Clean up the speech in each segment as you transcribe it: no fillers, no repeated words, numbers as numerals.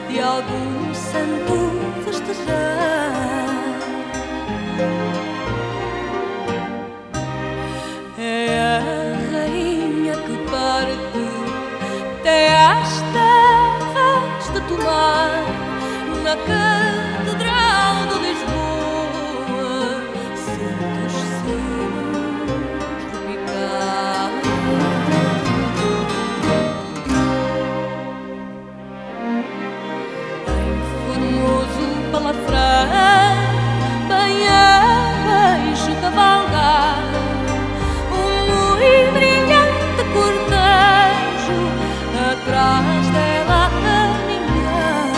de algum santo festejar. É a rainha que parte até às terras de Tomar, na Catedral de Lisboa, sinto os sinos repicar. Em formoso palafrão, bem abaixo cavalgar, brilhante cortejo atrás dela a caminhar.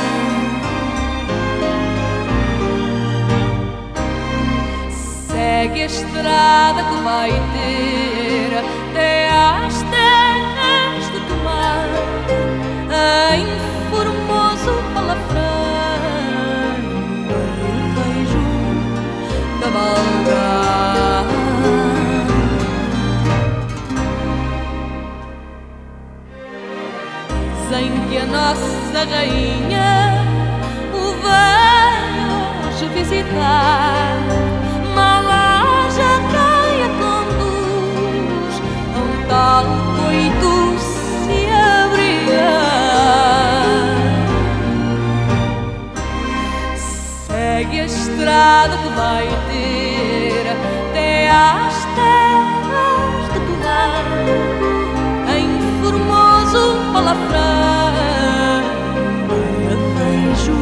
Segue a estrada que vai ter até às terras de Tomar, em formoso palafrão eu vejo cavalgar. Dizem que a nossa rainha o veio hoje visitar, mal haja quem a conduz a um tal coito se abrigar. Segue a estrada que vai ter até às terras de Tomar, em formoso palafrão eu vejo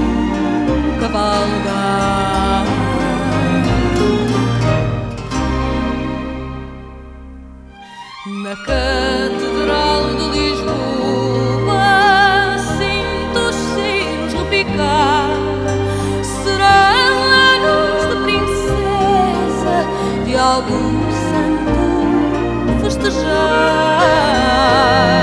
cavalgar. Na Catedral de Lisboa sinto os sinos repicar. Serão anos de princesa, de algum santo festejar.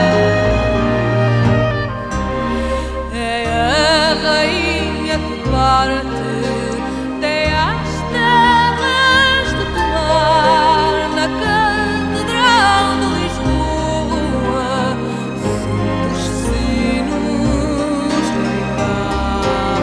É a rainha que parte até às terras de Tomar, na Catedral de Lisboa, sinto os sinos repicar.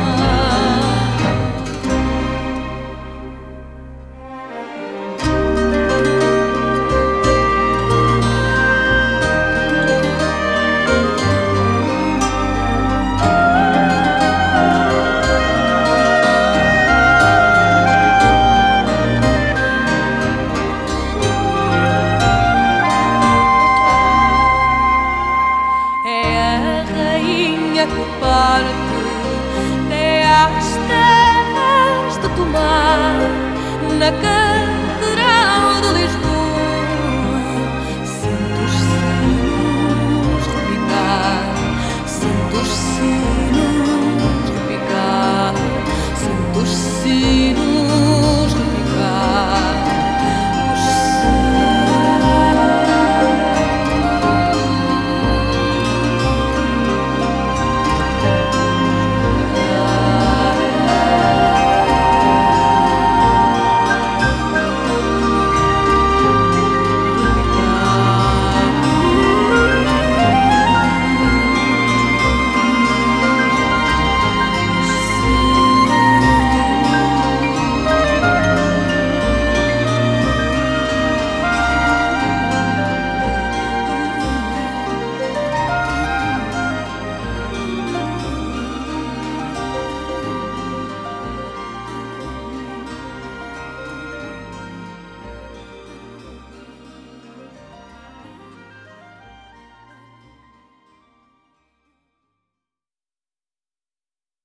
Que parte até às terras de Tomar, na Catedral de Lisboa, sinto os sinos repicar, sinto os sinos